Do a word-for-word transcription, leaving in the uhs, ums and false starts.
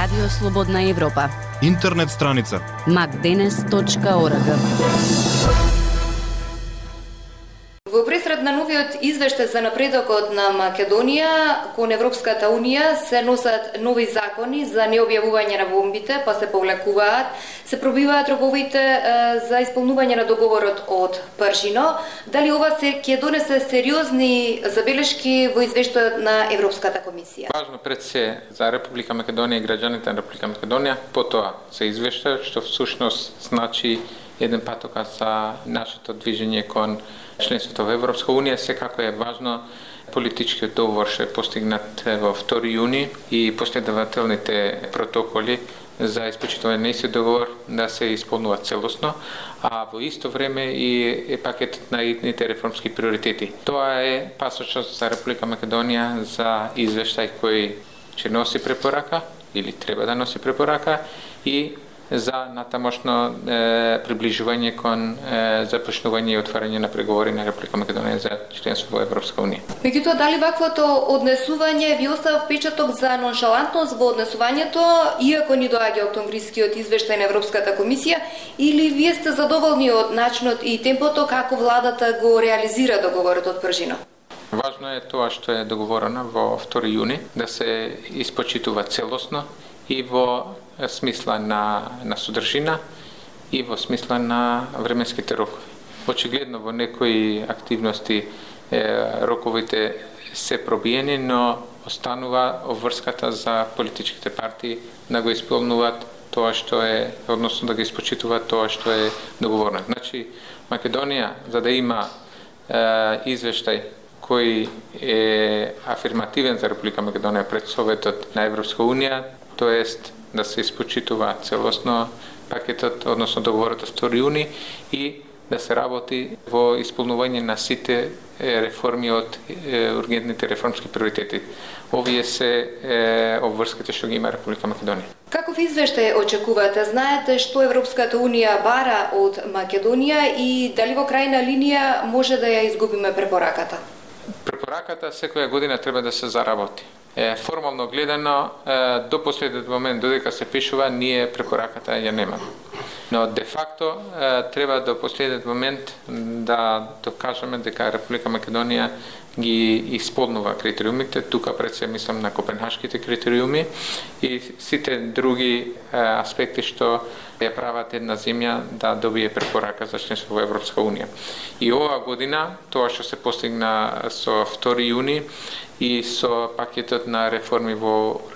Радио Слободна Европа. Интернет страница макденес точка орг. Во пресред на новиот извештај за напредокот на Македонија кон Европската Унија се носат нови закони за необјавување на бомбите, па се повлекуваат, се пробиваат роковите е, за исполнување на договорот од Пршино. Дали ова се ќе донесе сериозни забелешки во извештајот на Европската комисија? Важно пред се за Република Македонија и граѓаните на Република Македонија, потоа се извештајот што всушност значи еден патоказ за нашето движење кон членството во Европска Унија. Секако е важно политичкиот договор што е постигнат во втори јуни и последователните протоколи за исполнување на истиот договор да се исполнуваат целосно, а во исто време и пакетот на идните реформски приоритети. Тоа е пасочот за Република Македонија за извештај кој ќе носи препорака или треба да носи препорака и за натамошно е, приближување кон е, започнување и отварање на преговори на Република Македонија за членство во Европска Унија. Меѓутоа, дали ваквото однесување ви остава впечаток за ноншалантност во однесувањето, иако ни доаѓа октомврискиот извештај на Европската комисија, или вие сте задоволни од начинот и темпото како владата го реализира договорот од Пршино? Важно е тоа што е договорено во втори јуни, да се испочитува целосно и во смисла на, на содржина и во смисла на временските рокови. Очигледно во некои активности е, роковите се пробиени, но останува обврската за политичките партии да го исполнуваат тоа што е, односно да го испочитуваат тоа што е договорено. Значи, Македонија, за да има е, извештај кој е афирмативен за Република Македонија пред Советот на Европска Унија, тоест да се испочитува целосно пакетот, односно договорот од втори јуни и да се работи во исполнување на сите реформи од ургентните реформски приоритети. Овие се е, обврските што ги има Република Македонија. Каков извештај очекувате? Знаете што Европската Унија бара од Македонија и дали во крајна линија може да ја изгубиме препораката? Препораката секоја година треба да се заработи. Е, формално гледано, е, до последниот момент, додека се пишува, ние препораката ја немаме. Но де факто е, треба до последниот момент да докажеме дека Република Македонија ги исполнува критериумите, тука пред се мислам на копенхашките критериуми и сите други е, аспекти што ја прават една земја да добие препорака за членство во Европска Унија. И оваа година, тоа што се постигна со втори јуни и со пакетот на реформи во